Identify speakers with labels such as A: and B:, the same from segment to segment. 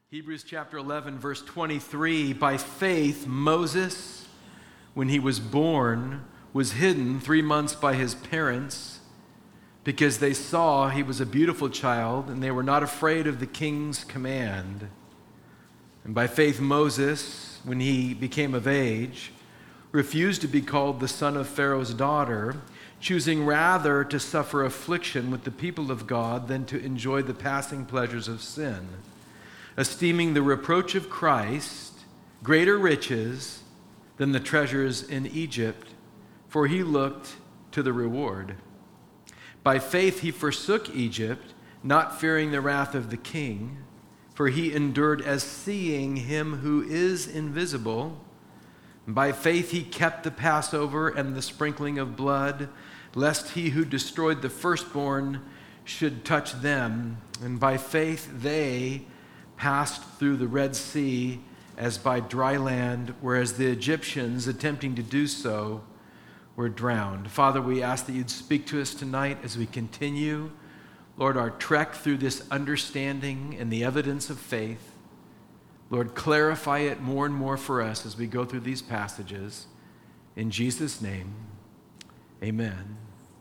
A: Hebrews chapter 11, verse 23, by faith, Moses, when he was born, was hidden 3 months by his parents because they saw he was a beautiful child and they were not afraid of the king's command. And by faith, Moses, when he became of age, refused to be called the son of Pharaoh's daughter, choosing rather to suffer affliction with the people of God than to enjoy the passing pleasures of sin, esteeming the reproach of Christ greater riches than the treasures in Egypt, for he looked to the reward. By faith he forsook Egypt, not fearing the wrath of the king, for he endured as seeing him who is invisible. By faith he kept the Passover and the sprinkling of blood, lest he who destroyed the firstborn should touch them. And by faith they passed through the Red Sea as by dry land, whereas the Egyptians, attempting to do so, were drowned. Father, we ask that you'd speak to us tonight as we continue, Lord, our trek through this understanding and the evidence of faith. Lord, clarify it more and more for us as we go through these passages. In Jesus' name, amen.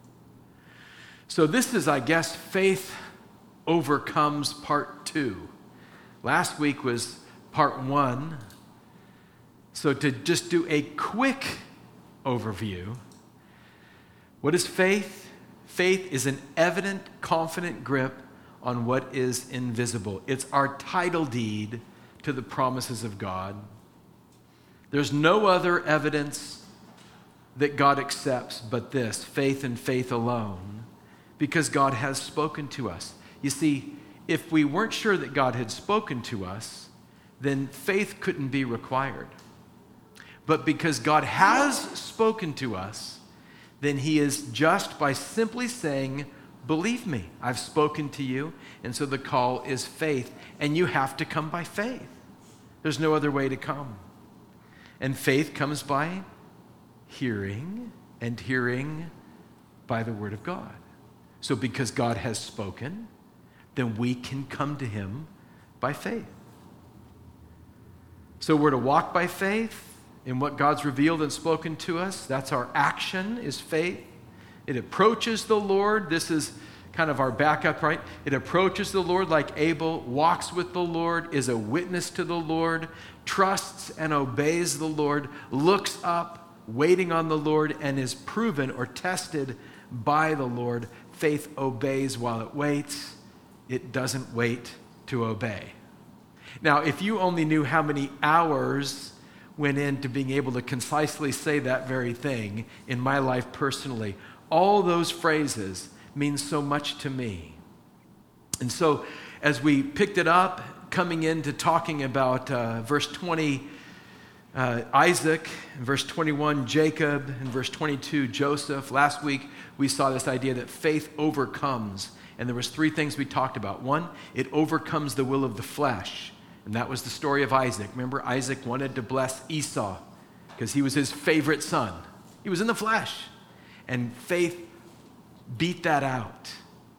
A: So this is, I guess, Faith Overcomes Part 2. Last week was Part 1. So to just do a quick overview, what is faith? Faith is an evident, confident grip on what is invisible. It's our title deed to the promises of God. There's no other evidence that God accepts but this, faith and faith alone, because God has spoken to us. You see, if we weren't sure that God had spoken to us, then faith couldn't be required. But because God has spoken to us, then he is just by simply saying, believe me, I've spoken to you. And so the call is faith. And you have to come by faith. There's no other way to come. And faith comes by hearing, and hearing by the word of God. So because God has spoken, then we can come to him by faith. So we're to walk by faith in what God's revealed and spoken to us. That's our action, is faith. It approaches the Lord. This is kind of our backup, right? It approaches the Lord like Abel, walks with the Lord, is a witness to the Lord, trusts and obeys the Lord, looks up, waiting on the Lord, and is proven or tested by the Lord. Faith obeys while it waits. It doesn't wait to obey. Now, if you only knew how many hours went into being able to concisely say that very thing in my life personally, all those phrases mean so much to me. And so as we picked it up, coming into talking about verse 20, Isaac, in verse 21, Jacob, in verse 22, Joseph. Last week, we saw this idea that faith overcomes. And there was 3 things we talked about. 1, it overcomes the will of the flesh. And that was the story of Isaac. Remember, Isaac wanted to bless Esau because he was his favorite son. He was in the flesh. And faith beat that out.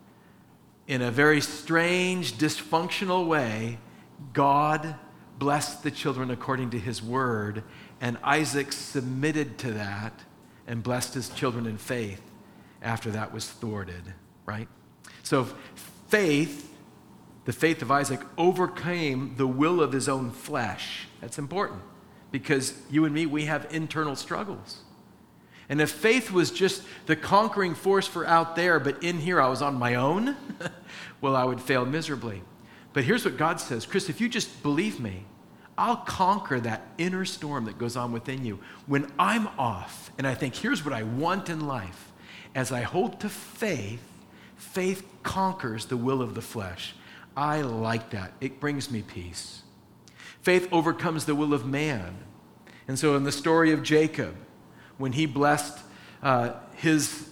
A: In a very strange, dysfunctional way, God blessed the children according to his word, and Isaac submitted to that and blessed his children in faith after that was thwarted, right? So faith, the faith of Isaac, overcame the will of his own flesh. That's important because you and me, we have internal struggles. And if faith was just the conquering force for out there, but in here I was on my own, well, I would fail miserably. But here's what God says, Chris, if you just believe me, I'll conquer that inner storm that goes on within you. When I'm off and I think, here's what I want in life, as I hold to faith, faith conquers the will of the flesh. I like that. It brings me peace. Faith overcomes the will of man. And so in the story of Jacob, when he blessed his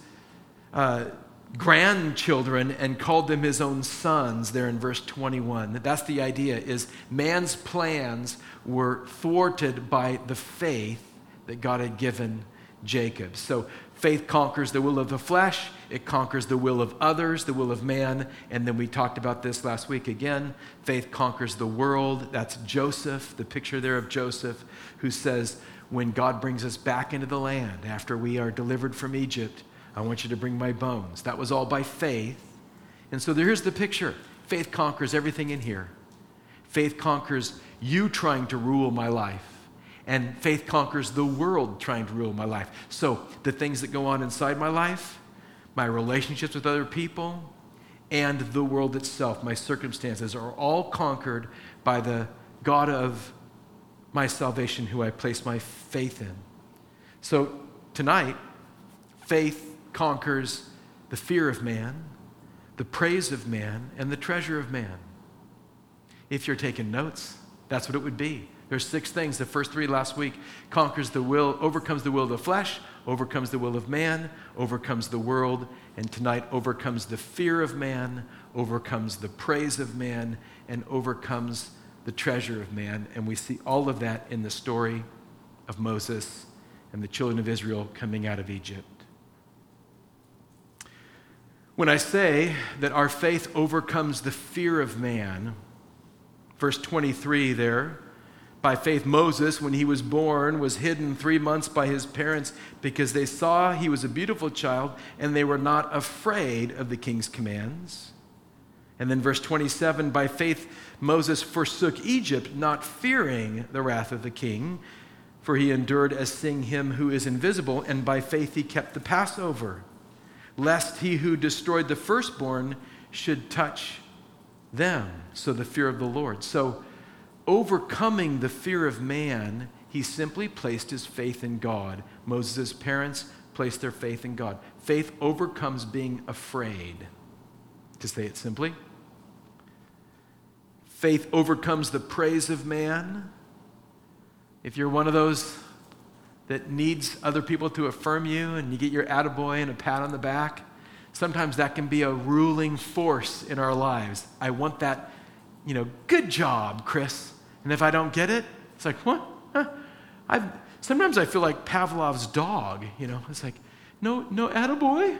A: grandchildren and called them his own sons there in verse 21, that's the idea, is man's plans were thwarted by the faith that God had given Jacob. So Faith conquers the will of the flesh. It conquers the will of others, the will of man. And then we talked about this last week again. Faith conquers the world. That's Joseph, the picture there of Joseph, who says, when God brings us back into the land after we are delivered from Egypt, I want you to bring my bones. That was all by faith. And so here's the picture. Faith conquers everything in here. Faith conquers you trying to rule my life. And faith conquers the world trying to rule my life. So the things that go on inside my life, my relationships with other people, and the world itself, my circumstances, are all conquered by the God of my salvation, who I place my faith in. So tonight, faith conquers the fear of man, the praise of man, and the treasure of man. If you're taking notes, that's what it would be. There's 6 things. The first 3 last week: overcomes the will of the flesh, overcomes the will of man, overcomes the world, and tonight overcomes the fear of man, overcomes the praise of man, and overcomes the treasure of man. And we see all of that in the story of Moses and the children of Israel coming out of Egypt. When I say that our faith overcomes the fear of man, verse 23 there, by faith Moses, when he was born, was hidden 3 months by his parents because they saw he was a beautiful child and they were not afraid of the king's commands. And then verse 27, by faith Moses forsook Egypt, not fearing the wrath of the king, for he endured as seeing him who is invisible, and by faith he kept the Passover, lest he who destroyed the firstborn should touch them. So the fear of the Lord. So overcoming the fear of man, he simply placed his faith in God. Moses' parents placed their faith in God. Faith overcomes being afraid, to say it simply. Faith overcomes the praise of man. If you're one of those that needs other people to affirm you and you get your attaboy and a pat on the back, sometimes that can be a ruling force in our lives. I want that, good job, Chris. And if I don't get it, it's like, what? Sometimes I feel like Pavlov's dog, It's like, no attaboy.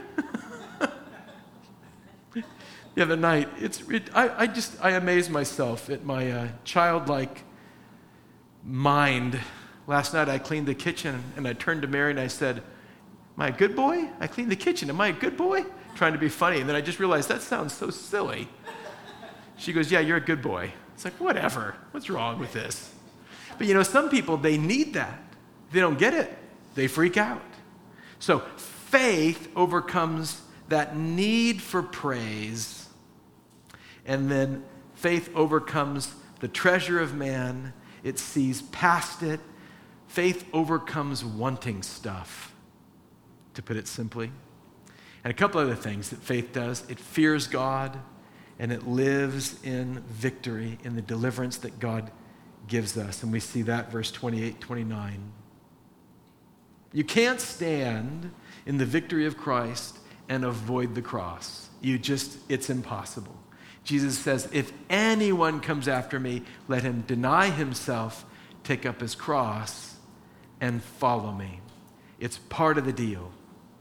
A: The other night, I amaze myself at my childlike mind. Last night I cleaned the kitchen and I turned to Mary and I said, am I a good boy? I cleaned the kitchen. Am I a good boy? Trying to be funny. And then I just realized that sounds so silly. She goes, yeah, you're a good boy. It's like, whatever. What's wrong with this? But some people, they need that. If they don't get it, they freak out. So faith overcomes that need for praise. And then faith overcomes the treasure of man. It sees past it. Faith overcomes wanting stuff, to put it simply. And a couple other things that faith does. It fears God, and it lives in victory, in the deliverance that God gives us. And we see that verse 28, 29. You can't stand in the victory of Christ and avoid the cross. It's impossible. Jesus says, if anyone comes after me, let him deny himself, take up his cross, and follow me. It's part of the deal.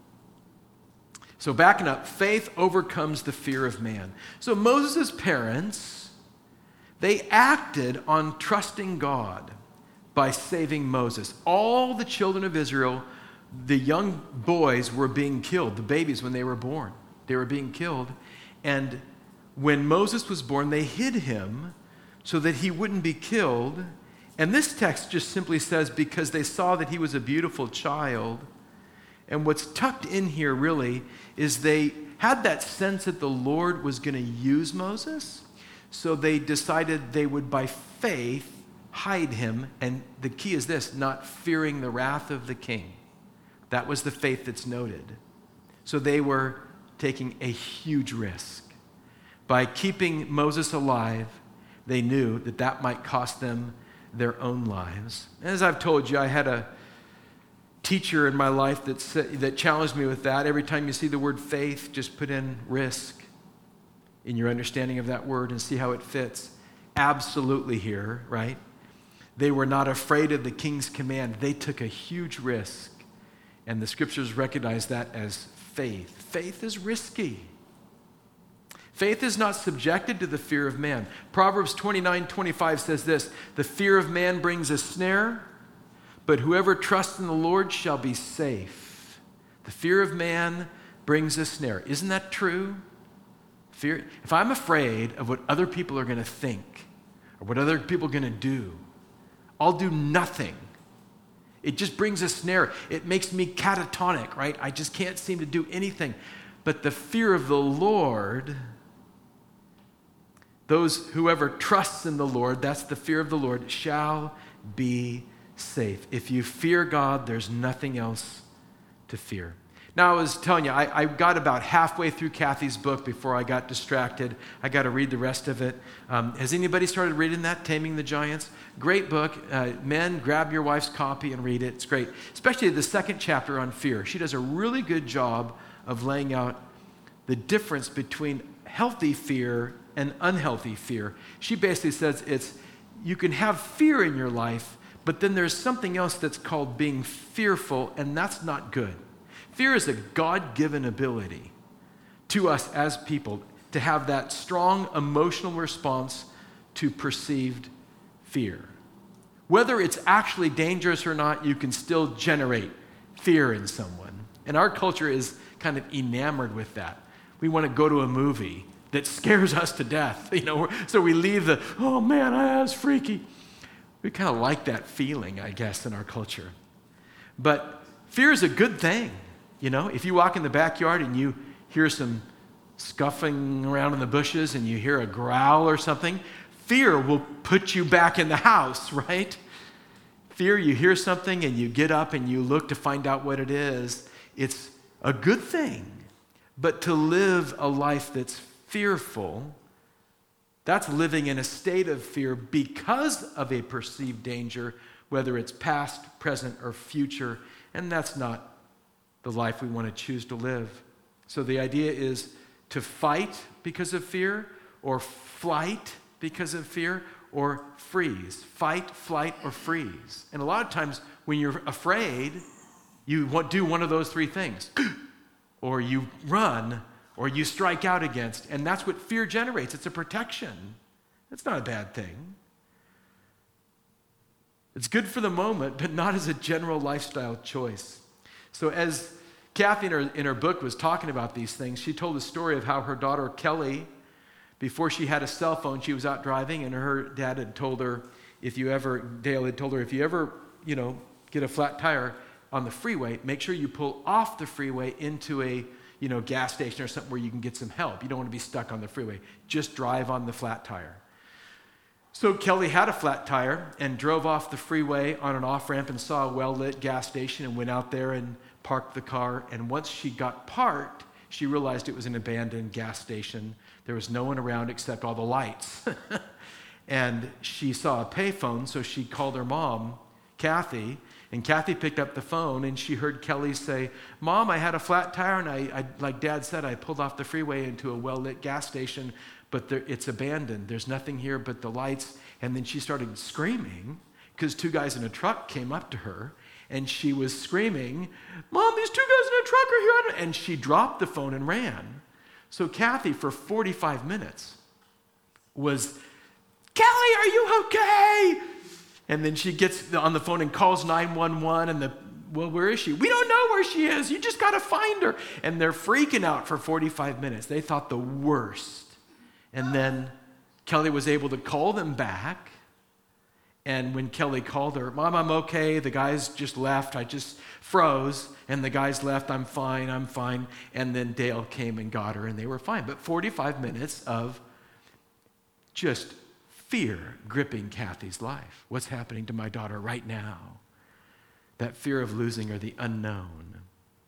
A: So backing up, faith overcomes the fear of man. So Moses' parents, they acted on trusting God by saving Moses. All the children of Israel, the young boys were being killed, the babies when they were born. They were being killed. And when Moses was born, they hid him so that he wouldn't be killed. And this text just simply says, because they saw that he was a beautiful child. And what's tucked in here really is they had that sense that the Lord was going to use Moses. So they decided they would, by faith, hide him. And the key is this, not fearing the wrath of the king. That was the faith that's noted. So they were taking a huge risk. By keeping Moses alive, they knew that that might cost them their own lives. As I've told you, I had a teacher in my life that challenged me with that. Every time you see the word faith, just put in risk in your understanding of that word and see how it fits. Absolutely here, right? They were not afraid of the king's command. They took a huge risk And the scriptures recognize that as faith. Faith is risky. Faith is not subjected to the fear of man. Proverbs 29:25 says this, "The fear of man brings a snare, but whoever trusts in the Lord shall be safe." The fear of man brings a snare. Isn't that true? Fear. If I'm afraid of what other people are going to think or what other people are going to do, I'll do nothing. It just brings a snare. It makes me catatonic, right? I just can't seem to do anything. But the fear of the Lord, whoever trusts in the Lord, that's the fear of the Lord, shall be safe. If you fear God, there's nothing else to fear. Now, I was telling you, I got about halfway through Kathy's book before I got distracted. I got to read the rest of it. Has anybody started reading that, Taming the Giants? Great book. Men, grab your wife's copy and read it. It's great, especially the second chapter on fear. She does a really good job of laying out the difference between healthy fear and unhealthy fear. She basically says you can have fear in your life, but then there's something else that's called being fearful, and that's not good. Fear is a God-given ability to us as people to have that strong emotional response to perceived fear. Whether it's actually dangerous or not, you can still generate fear in someone. And our culture is kind of enamored with that. We want to go to a movie that scares us to death, so we leave oh man, that's freaky. We kind of like that feeling, I guess, in our culture. But fear is a good thing. If you walk in the backyard and you hear some scuffing around in the bushes and you hear a growl or something, fear will put you back in the house, right? Fear, you hear something and you get up and you look to find out what it is. It's a good thing. But to live a life that's fearful, that's living in a state of fear because of a perceived danger, whether it's past, present, or future, and that's not the life we want to choose to live. So the idea is to fight because of fear, or flight because of fear, or freeze. Fight, flight, or freeze. And a lot of times when you're afraid, you do one of those three things. Or you run, or you strike out against. And that's what fear generates. It's a protection. It's not a bad thing. It's good for the moment, but not as a general lifestyle choice. So as Kathy in her book was talking about these things, she told a story of how her daughter Kelly, before she had a cell phone, she was out driving, and her dad had told her, Dale had told her, if you ever, get a flat tire on the freeway, make sure you pull off the freeway into a, gas station or something where you can get some help. You don't want to be stuck on the freeway. Just drive on the flat tire. So Kelly had a flat tire and drove off the freeway on an off-ramp and saw a well-lit gas station and went out there and parked the car. And once she got parked, she realized it was an abandoned gas station. There was no one around except all the lights. And she saw a payphone, so she called her mom, Kathy, and Kathy picked up the phone, and she heard Kelly say, "Mom, I had a flat tire, and I like Dad said, I pulled off the freeway into a well-lit gas station, but it's abandoned. There's nothing here but the lights." And then she started screaming because two guys in a truck came up to her, and she was screaming, "Mom, these two guys in a truck are here." And she dropped the phone and ran. So Kathy, for 45 minutes, was, "Kelly, are you okay?" And then she gets on the phone and calls 911, and where is she? "We don't know where she is. You just got to find her." And they're freaking out for 45 minutes. They thought the worst. And then Kelly was able to call them back. And when Kelly called her, "Mom, I'm okay. The guys just left. I just froze. And the guys left. I'm fine. And then Dale came and got her, and they were fine. But 45 minutes of just fear gripping Kathy's life. What's happening to my daughter right now? That fear of losing her, the unknown.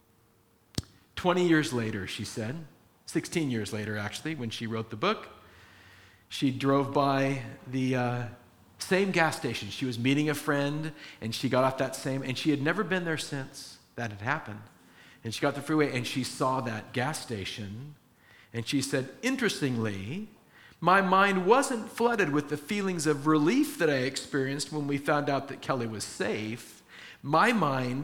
A: 20 years later, she said, 16 years later, actually, when she wrote the book, she drove by the same gas station. She was meeting a friend, and she got off that same, and she had never been there since that had happened. And she got the freeway, and she saw that gas station, and she said, "Interestingly, my mind wasn't flooded with the feelings of relief that I experienced when we found out that Kelly was safe. My mind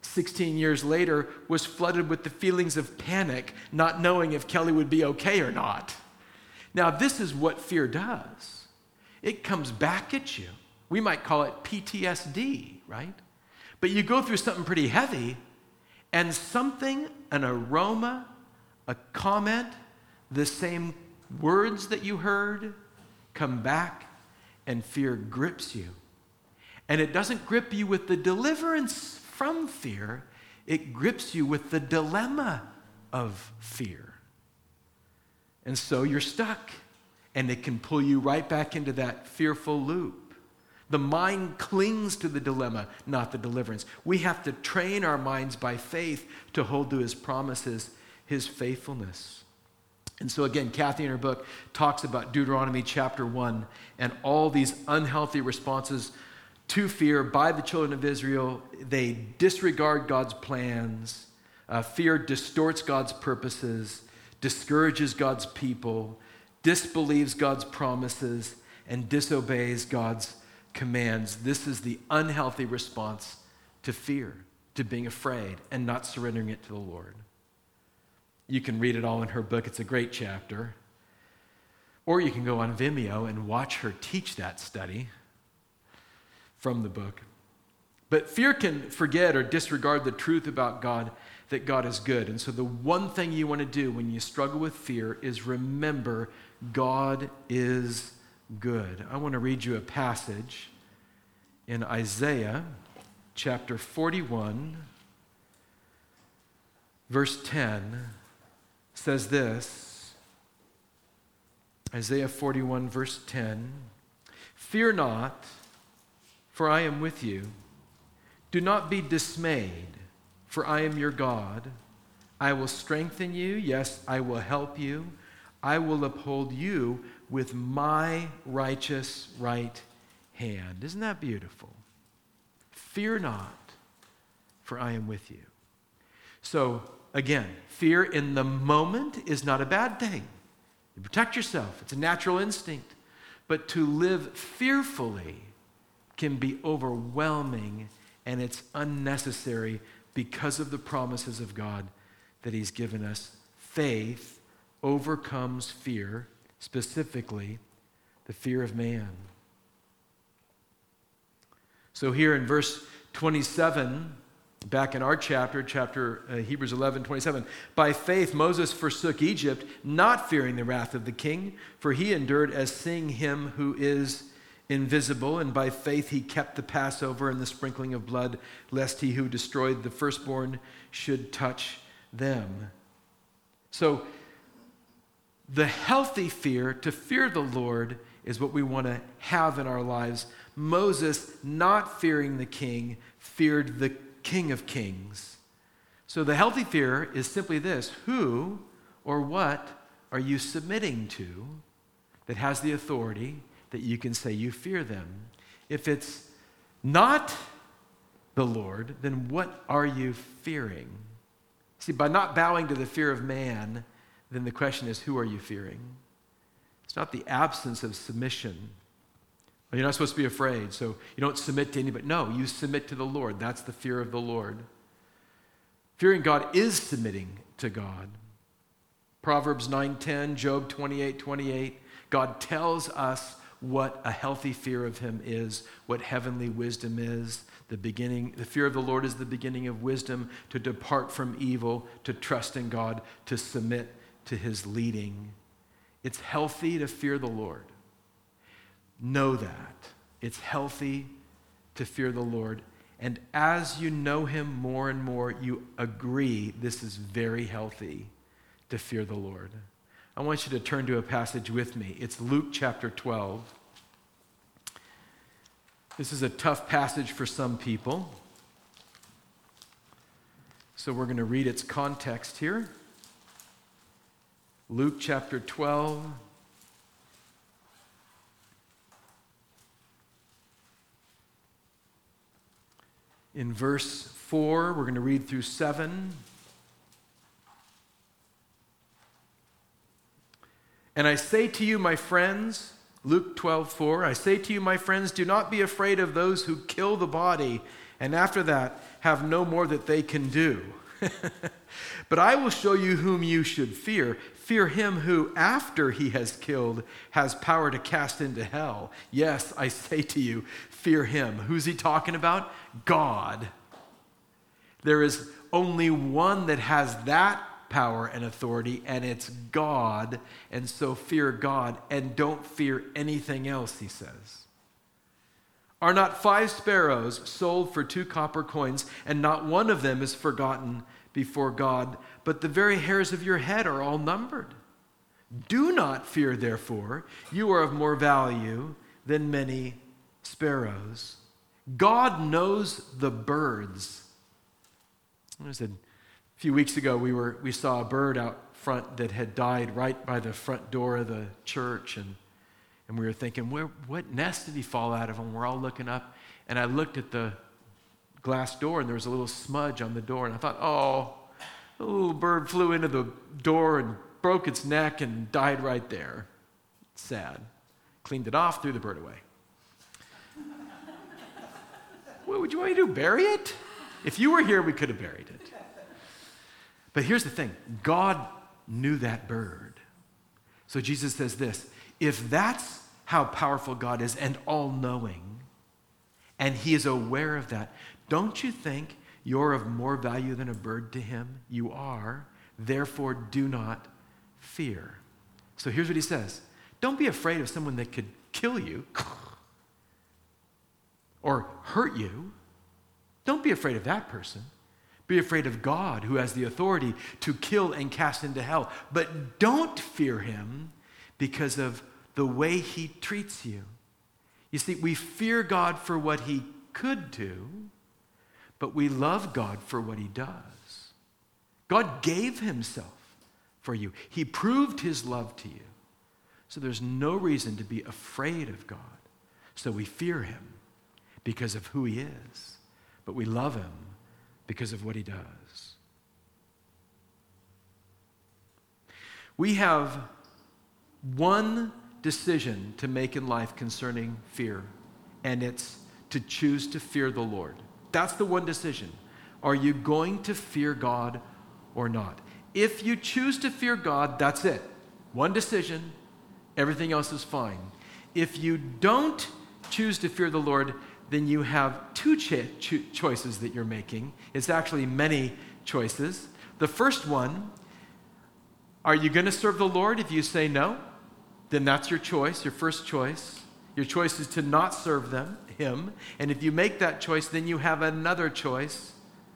A: 16 years later, was flooded with the feelings of panic, not knowing if Kelly would be okay or not. Now, this is what fear does. It comes back at you. We might call it PTSD, right? But you go through something pretty heavy, and something, an aroma, a comment, the same words that you heard come back, and fear grips you. And it doesn't grip you with the deliverance from fear, it grips you with the dilemma of fear. And so you're stuck, and it can pull you right back into that fearful loop. The mind clings to the dilemma, not the deliverance. We have to train our minds by faith to hold to his promises, his faithfulness. And so again, Kathy in her book talks about Deuteronomy chapter 1 and all these unhealthy responses to fear by the children of Israel. They disregard God's plans. Fear distorts God's purposes, discourages God's people, disbelieves God's promises, and disobeys God's commands. This is the unhealthy response to fear, to being afraid and not surrendering it to the Lord. You can read it all in her book. It's a great chapter. Or you can go on Vimeo and watch her teach that study from the book. But fear can forget or disregard the truth about God, that God is good. And so the one thing you want to do when you struggle with fear is remember God is good. I want to read you a passage in Isaiah chapter 41, verse 10 says this. Isaiah 41, verse 10, "Fear not, for I am with you. Do not be dismayed, for I am your God. I will strengthen you. Yes, I will help you. I will uphold you with my righteous right hand." Isn't that beautiful? Fear not, for I am with you. So, again, fear in the moment is not a bad thing. You protect yourself. It's a natural instinct. But to live fearfully can be overwhelming, and it's unnecessary because of the promises of God that he's given us. Faith overcomes fear, specifically the fear of man. So here in verse 27, back in our chapter, Hebrews 11:27, "By faith Moses forsook Egypt, not fearing the wrath of the king, for he endured as seeing him who is invisible, and by faith he kept the Passover and the sprinkling of blood, lest he who destroyed the firstborn should touch them." So the healthy fear, to fear the Lord, is what we want to have in our lives. Moses, not fearing the king, feared the King of Kings. So the healthy fear is simply this: who or what are you submitting to that has the authority that you can say you fear them? If it's not the Lord, then what are you fearing? See, by not bowing to the fear of man, then the question is, who are you fearing? It's not the absence of submission. Well, you're not supposed to be afraid, so you don't submit to anybody. No, you submit to the Lord. That's the fear of the Lord. Fearing God is submitting to God. Proverbs 9:10, Job 28:28. God tells us what a healthy fear of him is, what heavenly wisdom is. The fear of the Lord is the beginning of wisdom, to depart from evil, to trust in God, to submit to his leading. It's healthy to fear the Lord. Know that. It's healthy to fear the Lord. And as you know him more and more, you agree this is very healthy to fear the Lord. I want you to turn to a passage with me. It's Luke chapter 12. This is a tough passage for some people. So we're going to read its context here. Luke chapter 12. In verse 4, we're going to read through 7. "And I say to you, my friends," Luke 12:4, "I say to you, my friends, do not be afraid of those who kill the body, and after that have no more that they can do. But I will show you whom you should fear. Fear him who, after he has killed, has power to cast into hell. Yes, I say to you, fear him. Who's he talking about? God. There is only one that has that power and authority, and it's God. And so fear God and don't fear anything else, he says. Are not 5 sparrows sold for 2 copper coins, and not one of them is forgotten before God? But the very hairs of your head are all numbered. Do not fear, therefore. You are of more value than many sparrows. God knows the birds. I said, a few weeks ago, we saw a bird out front that had died right by the front door of the church, and we were thinking, what nest did he fall out of? And we're all looking up, and I looked at the glass door, and there was a little smudge on the door, and I thought, oh, a little bird flew into the door and broke its neck and died right there. Sad. Cleaned it off, threw the bird away. What would you want me to do, bury it? If you were here, we could have buried it. But here's the thing. God knew that bird. So Jesus says this, if that's how powerful God is and all-knowing, and he is aware of that, don't you think you're of more value than a bird to him? You are. Therefore, do not fear. So here's what he says. Don't be afraid of someone that could kill you or hurt you. Don't be afraid of that person. Be afraid of God, who has the authority to kill and cast into hell. But don't fear him because of the way he treats you. You see, we fear God for what he could do, but we love God for what he does. God gave himself for you. He proved his love to you. So there's no reason to be afraid of God. So we fear him because of who he is, but we love him because of what he does. We have one decision to make in life concerning fear, and it's to choose to fear the Lord. That's the one decision. Are you going to fear God or not? If you choose to fear God, that's it. One decision, everything else is fine. If you don't choose to fear the Lord, then you have 2 choices that you're making. It's actually many choices. The first one, are you going to serve the Lord? If you say no, then that's your choice, your first choice. Your choice is to not serve him. And if you make that choice, then you have another choice.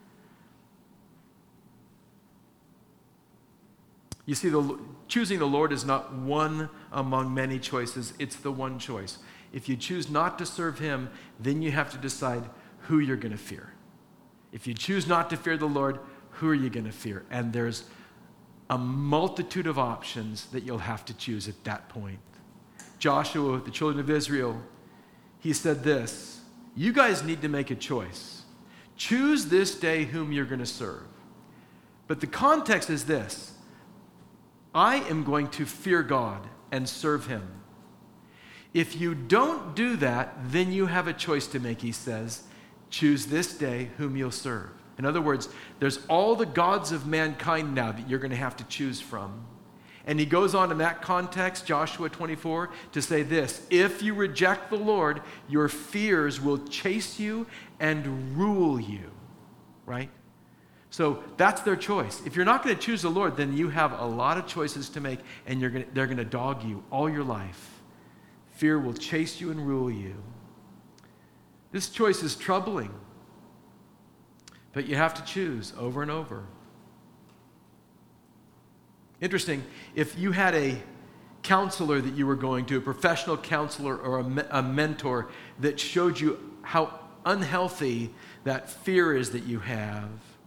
A: You see, choosing the Lord is not one among many choices. It's the one choice. If you choose not to serve him, then you have to decide who you're going to fear. If you choose not to fear the Lord, who are you going to fear? And there's a multitude of options that you'll have to choose at that point. Joshua, the children of Israel, he said this, you guys need to make a choice. Choose this day whom you're going to serve. But the context is this, I am going to fear God and serve him. If you don't do that, then you have a choice to make, he says. Choose this day whom you'll serve. In other words, there's all the gods of mankind now that you're going to have to choose from. And he goes on in that context, Joshua 24, to say this, if you reject the Lord, your fears will chase you and rule you, right? So that's their choice. If you're not going to choose the Lord, then you have a lot of choices to make, and they're going to dog you all your life. Fear will chase you and rule you. This choice is troubling, but you have to choose over and over. Interesting, if you had a counselor that you were going to, a professional counselor or a mentor that showed you how unhealthy that fear is that you have,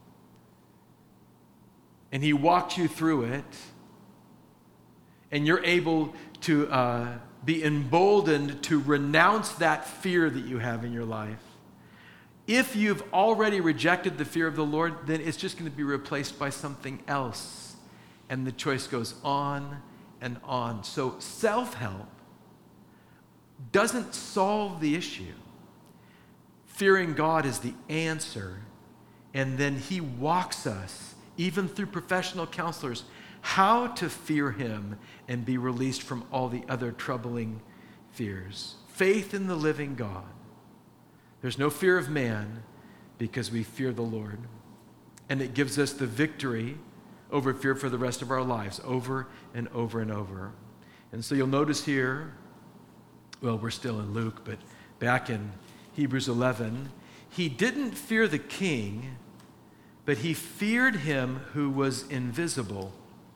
A: and he walked you through it, and you're able to be emboldened to renounce that fear that you have in your life. If you've already rejected the fear of the Lord, then it's just going to be replaced by something else. And the choice goes on and on. So self-help doesn't solve the issue. Fearing God is the answer. And then he walks us, even through professional counselors, how to fear him and be released from all the other troubling fears. Faith in the living God. There's no fear of man because we fear the Lord. And it gives us the victory over fear for the rest of our lives, over and over and over. And so you'll notice here, well, we're still in Luke, but back in Hebrews 11, he didn't fear the king, but he feared him who was invisible.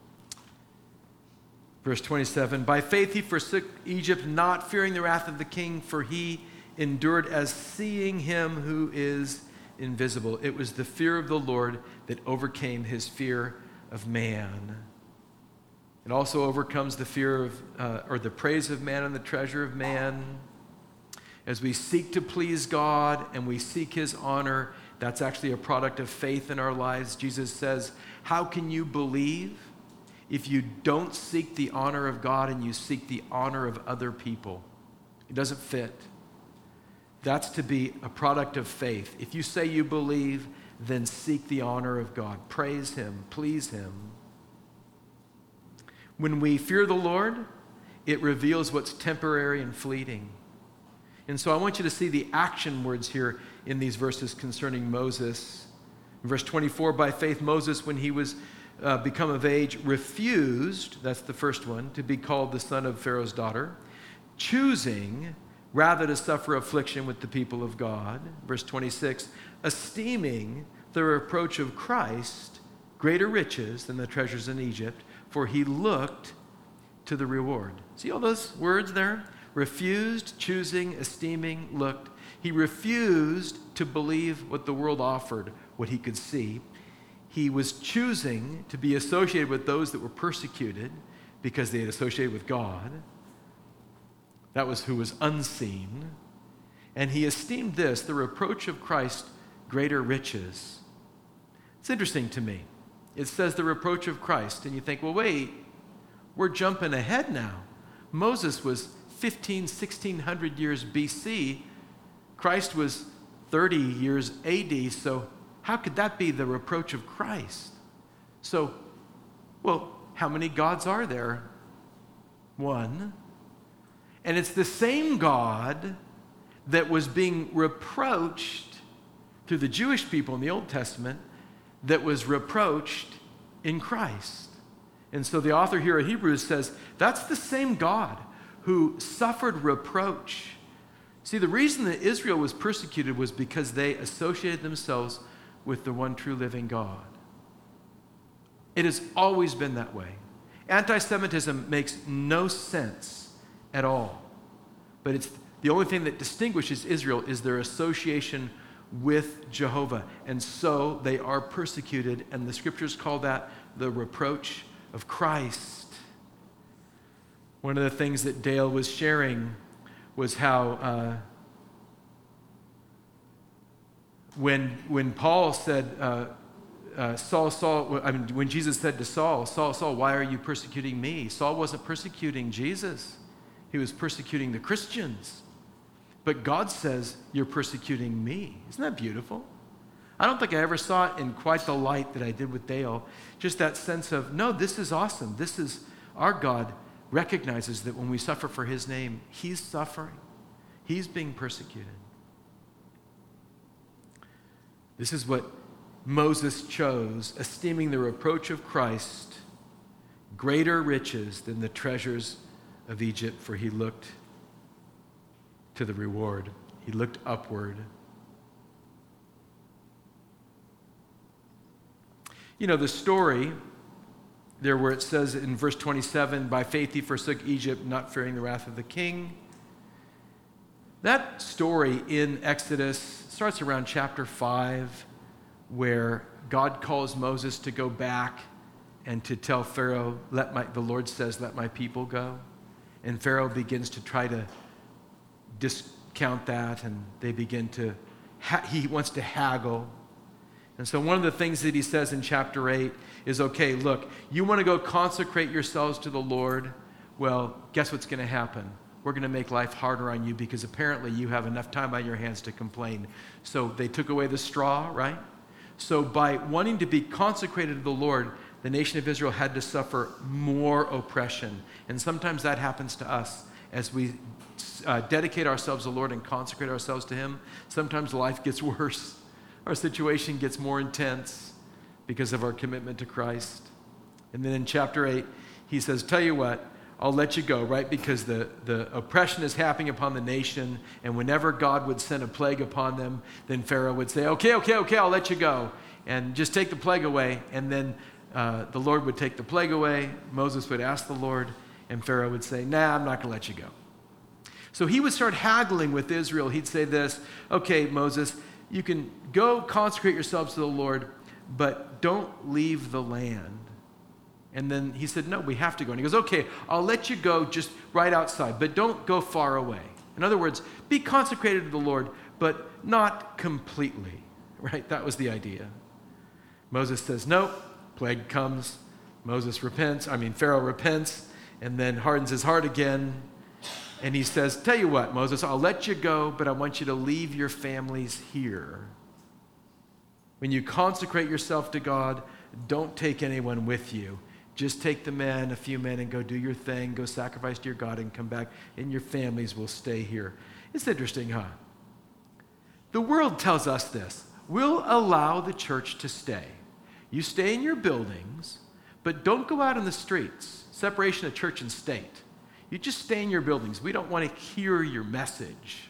A: Verse 27, by faith he forsook Egypt, not fearing the wrath of the king, for he endured as seeing him who is invisible. It was the fear of the Lord that overcame his fear of man. It also overcomes the fear of, or the praise of man and the treasure of man. As we seek to please God and we seek his honor, that's actually a product of faith in our lives. Jesus says, how can you believe if you don't seek the honor of God and you seek the honor of other people? It doesn't fit. That's to be a product of faith. If you say you believe, then seek the honor of God. Praise him, please him. When we fear the Lord, it reveals what's temporary and fleeting. And so I want you to see the action words here in these verses concerning Moses. In verse 24, by faith Moses, when he was become of age, refused, that's the first one, to be called the son of Pharaoh's daughter, choosing rather to suffer affliction with the people of God. Verse 26, esteeming the reproach of Christ greater riches than the treasures in Egypt, for he looked to the reward. See all those words there? Refused, choosing, esteeming, looked. He refused to believe what the world offered, what he could see. He was choosing to be associated with those that were persecuted because they had associated with God. That was who was unseen. And he esteemed this, the reproach of Christ, greater riches. It's interesting to me. It says the reproach of Christ, and you think, well, wait, we're jumping ahead now. Moses was 1600 years BC. Christ was 30 years AD, so how could that be the reproach of Christ? So, well, how many gods are there? One. And it's the same God that was being reproached through the Jewish people in the Old Testament that was reproached in Christ. And so the author here of Hebrews says, that's the same God who suffered reproach. See, the reason that Israel was persecuted was because they associated themselves with the one true living God. It has always been that way. Anti-Semitism makes no sense at all. But it's the only thing that distinguishes Israel is their association with Jehovah. And so they are persecuted, and the scriptures call that the reproach of Christ. One of the things that Dale was sharing was how when Paul said, when Jesus said to Saul, Saul, why are you persecuting me? Saul wasn't persecuting Jesus. He was persecuting the Christians. But God says, you're persecuting me. Isn't that beautiful? I don't think I ever saw it in quite the light that I did with Dale. Just that sense of, no, this is awesome. This is, our God recognizes that when we suffer for his name, he's suffering. He's being persecuted. This is what Moses chose, esteeming the reproach of Christ greater riches than the treasures of Egypt, for he looked to the reward. He looked upward. You know, the story there where it says in verse 27, by faith he forsook Egypt, not fearing the wrath of the king. That story in Exodus starts around chapter 5, where God calls Moses to go back and to tell Pharaoh, the Lord says, let my people go. And Pharaoh begins to try to discount that, and they begin to, he wants to haggle. And so one of the things that he says in chapter 8 is, okay, look, you want to go consecrate yourselves to the Lord? Well, guess what's going to happen? we're going to make life harder on you because apparently you have enough time on your hands to complain. So they took away the straw, right? So by wanting to be consecrated to the Lord, the nation of Israel had to suffer more oppression. And sometimes that happens to us as we dedicate ourselves to the Lord and consecrate ourselves to Him. Sometimes life gets worse. Our situation gets more intense because of our commitment to Christ. And then in chapter 8, he says, tell you what, I'll let you go, right? Because the oppression is happening upon the nation, and whenever God would send a plague upon them, then Pharaoh would say, okay, I'll let you go, and just take the plague away. And then the Lord would take the plague away. Moses would ask the Lord, and Pharaoh would say, nah, I'm not going to let you go. So he would start haggling with Israel. He'd say this, okay, Moses, you can go consecrate yourselves to the Lord, but don't leave the land. And then he said, no, we have to go. And he goes, okay, I'll let you go just right outside, but don't go far away. In other words, be consecrated to the Lord, but not completely, right? That was the idea. Moses says, no, plague comes. Pharaoh repents and then hardens his heart again. And he says, tell you what, Moses, I'll let you go, but I want you to leave your families here. When you consecrate yourself to God, don't take anyone with you. Just take the men, a few men, and go do your thing, go sacrifice to your God and come back, and your families will stay here. It's interesting, huh? The world tells us this. We'll allow the church to stay. You stay in your buildings, but don't go out in the streets. Separation of church and state. You just stay in your buildings. We don't want to hear your message.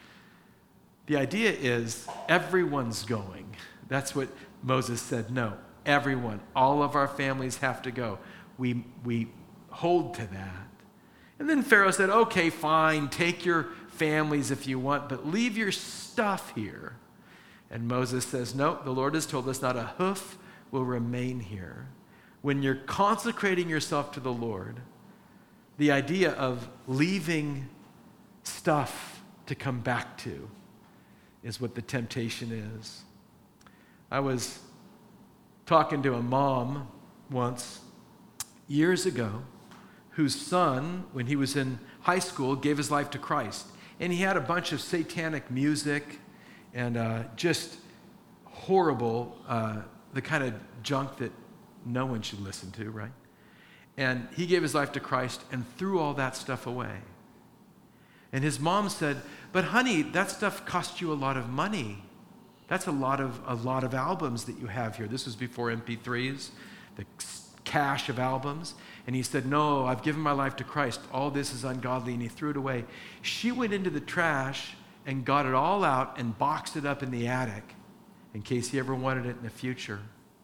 A: The idea is everyone's going. That's what Moses said. No. Everyone, all of our families have to go. We hold to that. And then Pharaoh said, okay, fine, take your families if you want, but leave your stuff here. And Moses says, no, the Lord has told us not a hoof will remain here. When you're consecrating yourself to the Lord, the idea of leaving stuff to come back to is what the temptation is. I was talking to a mom once, years ago, whose son, when he was in high school, gave his life to Christ. And he had a bunch of satanic music and just horrible, the kind of junk that no one should listen to, right? And he gave his life to Christ and threw all that stuff away. And his mom said, but honey, that stuff cost you a lot of money. That's a lot of albums that you have here. This was before MP3s, the cache of albums. And he said, no, I've given my life to Christ. All this is ungodly, and he threw it away. She went into the trash and got it all out and boxed it up in the attic in case he ever wanted it in the future.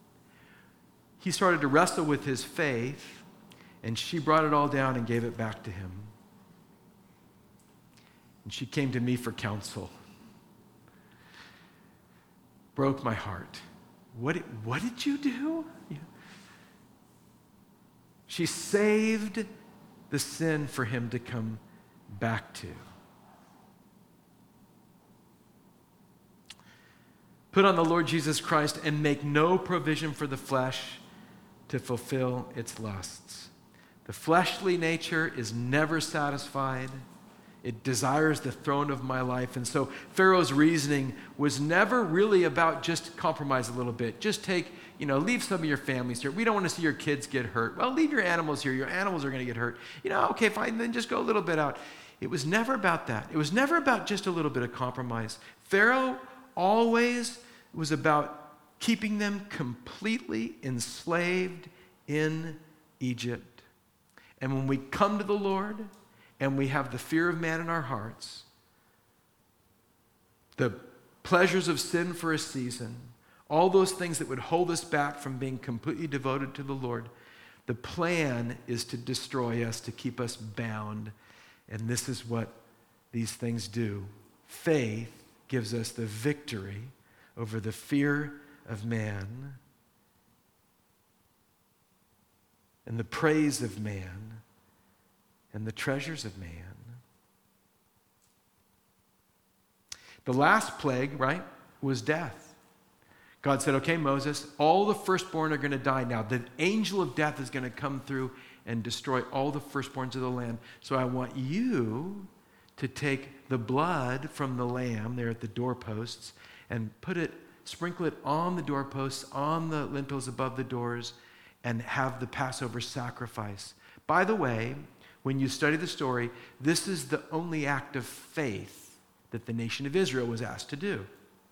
A: He started to wrestle with his faith, and she brought it all down and gave it back to him. And she came to me for counsel. Broke my heart. What did you do? She saved the sin for him to come back to. Put on the Lord Jesus Christ and make no provision for the flesh to fulfill its lusts. The fleshly nature is never satisfied. It desires the throne of my life. And so Pharaoh's reasoning was never really about just compromise a little bit. Just leave some of your families here. We don't want to see your kids get hurt. Well, leave your animals here. Your animals are going to get hurt. Okay, fine, then just go a little bit out. It was never about that. It was never about just a little bit of compromise. Pharaoh always was about keeping them completely enslaved in Egypt. And when we come to the Lord, and we have the fear of man in our hearts, the pleasures of sin for a season, all those things that would hold us back from being completely devoted to the Lord, the plan is to destroy us, to keep us bound. And this is what these things do. Faith gives us the victory over the fear of man and the praise of man and the treasures of man. The last plague, right, was death. God said, okay, Moses, all the firstborn are going to die now. The angel of death is going to come through and destroy all the firstborns of the land. So I want you to take the blood from the lamb there at the doorposts and sprinkle it on the doorposts, on the lintels above the doors, and have the Passover sacrifice. By the way, when you study the story, this is the only act of faith that the nation of Israel was asked to do.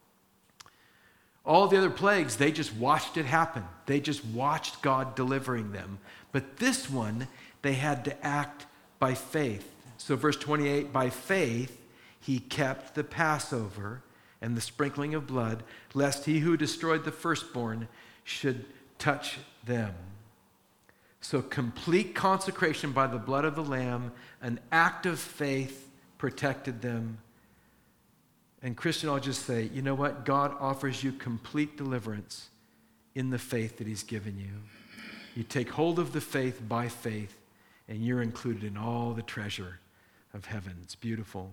A: All the other plagues, they just watched it happen. They just watched God delivering them. But this one, they had to act by faith. So verse 28, by faith, he kept the Passover and the sprinkling of blood, lest he who destroyed the firstborn should touch them. So complete consecration by the blood of the Lamb, an act of faith protected them. And Christian, I'll just say, you know what? God offers you complete deliverance in the faith that he's given you. You take hold of the faith by faith, and you're included in all the treasure of heaven. It's beautiful.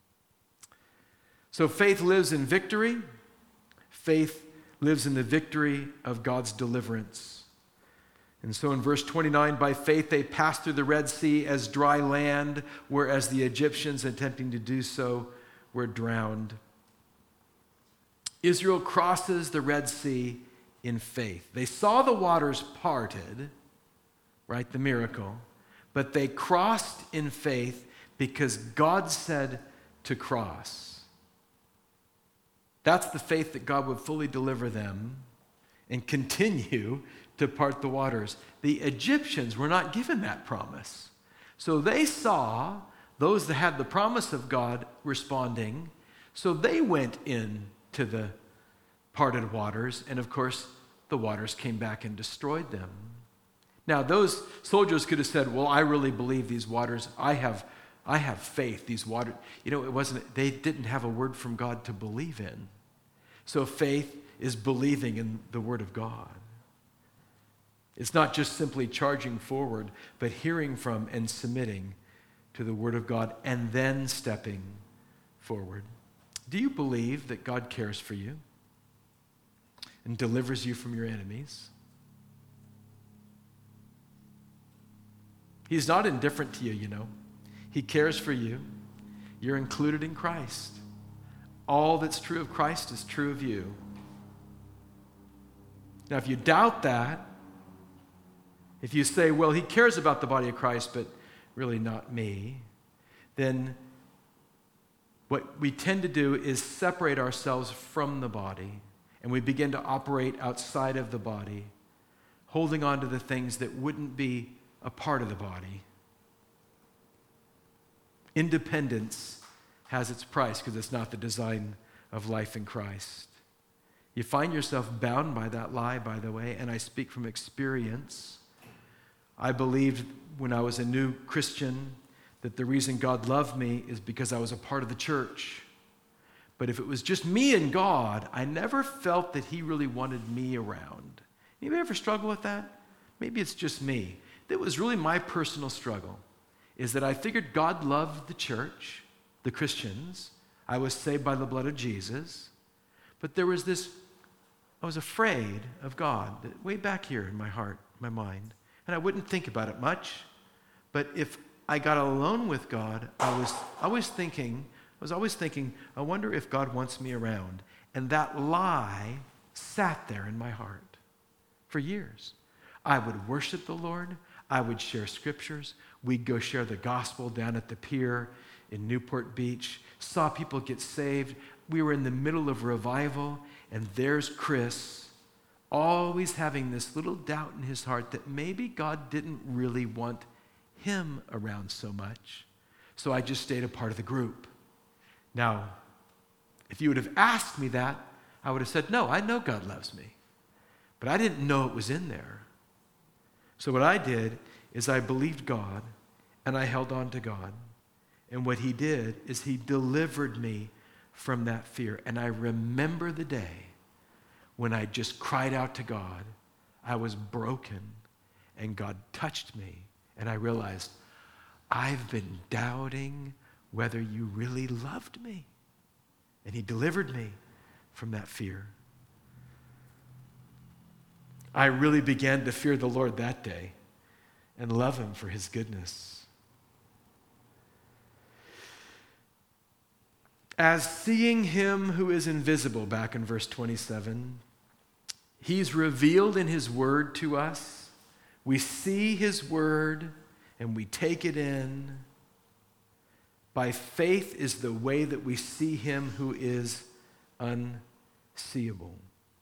A: So faith lives in victory. Faith lives in the victory of God's deliverance. And so in verse 29, by faith they passed through the Red Sea as dry land, whereas the Egyptians, attempting to do so, were drowned. Israel crosses the Red Sea in faith. They saw the waters parted, right, the miracle, but they crossed in faith because God said to cross. That's the faith that God would fully deliver them and continue to part the waters. The Egyptians were not given that promise. So they saw those that had the promise of God responding, so they went in to the parted waters, and of course, the waters came back and destroyed them. Now, those soldiers could have said, well, I really believe these waters, I have faith, these waters. They didn't have a word from God to believe in. So faith is believing in the word of God. It's not just simply charging forward, but hearing from and submitting to the word of God and then stepping forward. Do you believe that God cares for you and delivers you from your enemies? He's not indifferent to you, you know. He cares for you. You're included in Christ. All that's true of Christ is true of you. Now, if you doubt that, if you say, well, he cares about the body of Christ, but really not me, then what we tend to do is separate ourselves from the body, and we begin to operate outside of the body, holding on to the things that wouldn't be a part of the body. Independence has its price because it's not the design of life in Christ. You find yourself bound by that lie, by the way, and I speak from experience. I believed when I was a new Christian that the reason God loved me is because I was a part of the church. But if it was just me and God, I never felt that he really wanted me around. Anybody ever struggle with that? Maybe it's just me. That was really my personal struggle, is that I figured God loved the church, the Christians. I was saved by the blood of Jesus. But there was this, I was afraid of God, way back here in my heart, my mind. And I wouldn't think about it much. But if I got alone with God, I was always thinking, I wonder if God wants me around. And that lie sat there in my heart for years. I would worship the Lord. I would share scriptures. We'd go share the gospel down at the pier in Newport Beach. Saw people get saved. We were in the middle of revival, and there's Chris, always having this little doubt in his heart that maybe God didn't really want him around so much. So I just stayed a part of the group. Now, if you would have asked me that, I would have said, no, I know God loves me. But I didn't know it was in there. So what I did is I believed God, and I held on to God. And what he did is he delivered me from that fear. And I remember the day when I just cried out to God. I was broken, and God touched me. And I realized, I've been doubting whether you really loved me. And he delivered me from that fear. I really began to fear the Lord that day. and love him for his goodness. As seeing him who is invisible, back in verse 27, he's revealed in his word to us. We see his word and we take it in. By faith is the way that we see him who is unseeable.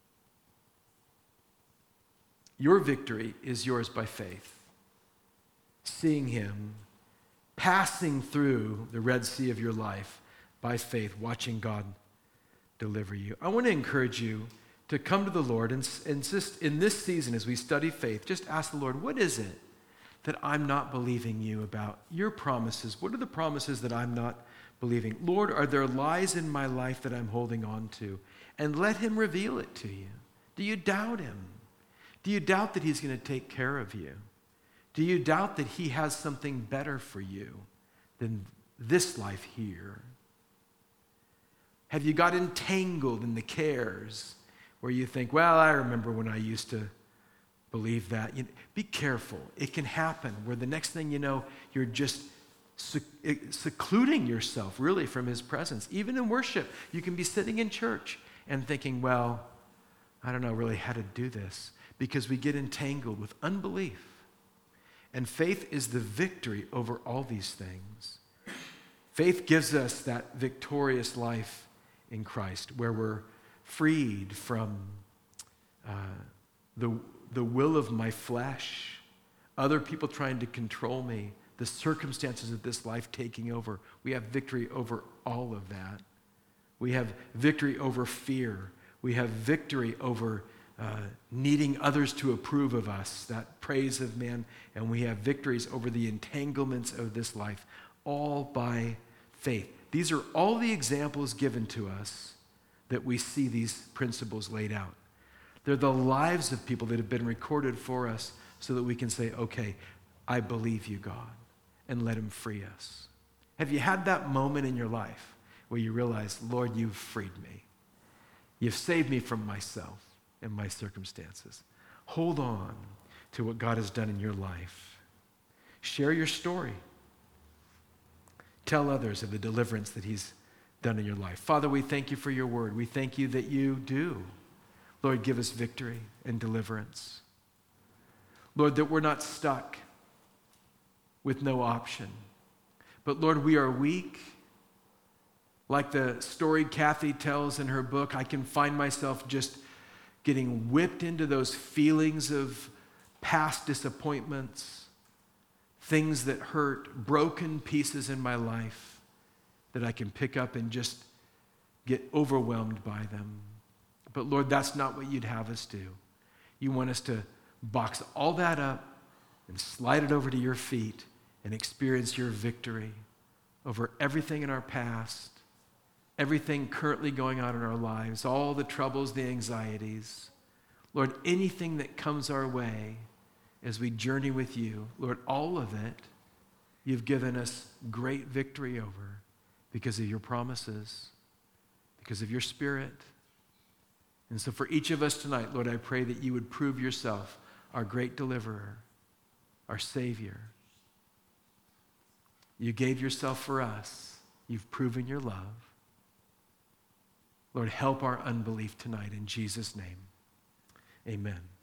A: Your victory is yours by faith. Seeing him, passing through the Red Sea of your life by faith, watching God deliver you. I want to encourage you to come to the Lord and just in this season as we study faith, just ask the Lord, what is it that I'm not believing you about? Your promises, what are the promises that I'm not believing? Lord, are there lies in my life that I'm holding on to? And let him reveal it to you. Do you doubt him? Do you doubt that he's going to take care of you? Do you doubt that he has something better for you than this life here? Have you got entangled in the cares where you think, well, I remember when I used to believe that? Be careful. It can happen where the next thing you know, you're just secluding yourself really from his presence. Even in worship, you can be sitting in church and thinking, well, I don't know really how to do this, because we get entangled with unbelief. And faith is the victory over all these things. Faith gives us that victorious life in Christ, where we're freed from the will of my flesh, other people trying to control me, the circumstances of this life taking over. We have victory over all of that. We have victory over fear. We have victory over needing others to approve of us, that praise of man. And we have victories over the entanglements of this life, all by faith. These are all the examples given to us that we see these principles laid out. They're the lives of people that have been recorded for us so that we can say, okay, I believe you, God, and let him free us. Have you had that moment in your life where you realize, Lord, you've freed me. You've saved me from myself and my circumstances. Hold on to what God has done in your life. Share your story. Tell others of the deliverance that he's done in your life. Father, we thank you for your word. We thank you that you do, Lord, give us victory and deliverance. Lord, that we're not stuck with no option. But Lord, we are weak. Like the story Kathy tells in her book, I can find myself just getting whipped into those feelings of past disappointments, things that hurt, broken pieces in my life that I can pick up and just get overwhelmed by them. But Lord, that's not what you'd have us do. You want us to box all that up and slide it over to your feet and experience your victory over everything in our past, everything currently going on in our lives, all the troubles, the anxieties. Lord, anything that comes our way as we journey with you, Lord, all of it, you've given us great victory over because of your promises, because of your Spirit. And so for each of us tonight, Lord, I pray that you would prove yourself our great deliverer, our Savior. You gave yourself for us. You've proven your love. Lord, help our unbelief tonight in Jesus' name. Amen.